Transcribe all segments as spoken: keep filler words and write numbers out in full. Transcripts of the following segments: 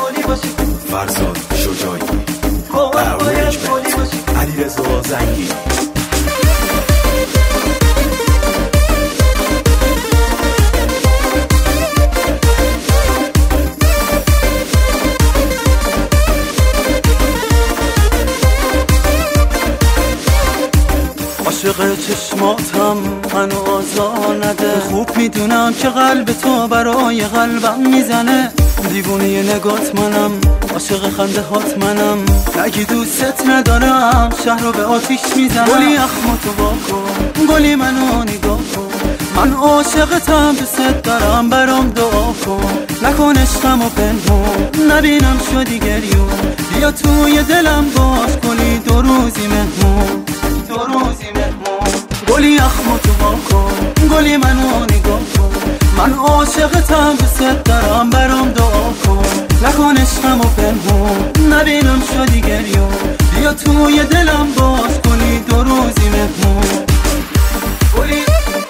گلی باشی، فرزاد شجاعی، کمک باید گلی باشی، علیرضا زنگی. عاشق چشماتم منو آزار نده، خوب میدونم که قلب تو برای قلبم میزنه. دیوونه نگات منم، عاشق خنده هات منم، نگی دوست ندارم شهر رو به آتیش میزنم. گلی اخماتو واکن، گلی منو نگاه کن، من عاشقتم دوست دارم برام دعا کن. نکن عشقمو پنهون، نبینم شدی گریون، بیا توی دلم باش گلی دو روزی مهمون، دو روزی مهمون. گلی اخماتو واکن، گلی منو نگاه کن، من عاشقتم دوست دارم برام دعا کن. نکن عشقمو پنهون، نبینم شدی گریون، بیا توی دلم باش گلی دو روزی مهمون. گلی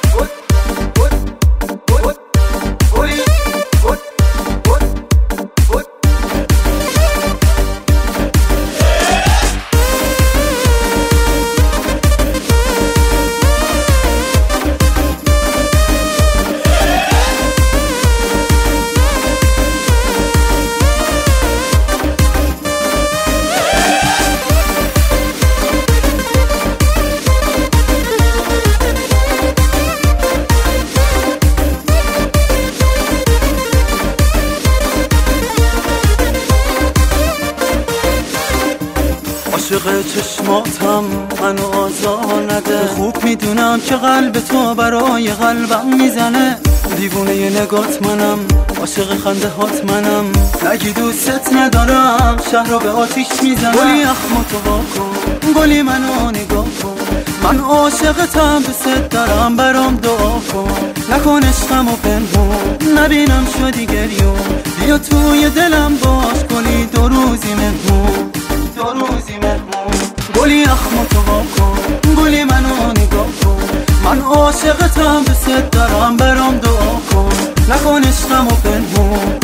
عاشق چشماتم منو آزار نده، خوب میدونم که قلب تو برای قلبم میزنه. دیوونه نگات منم، عاشق خنده هات منم، نگی دوست ندارم شهر رو به آتیش میزنم. گلی اخماتو واکن، گلی منو نگاه کن، من عاشقتم دوست دارم برام دعا کن. نکن عشقمو پنهون، نبینم شدی گریون، بیا توی دلم باش گلی دو روزی مهمون، دو روزی مهمون. گلی اخماتو واکن، گلی منو نگاه کن، من عاشقتم دوست دارم برام دعا کن. نکن عشقمو پنهون،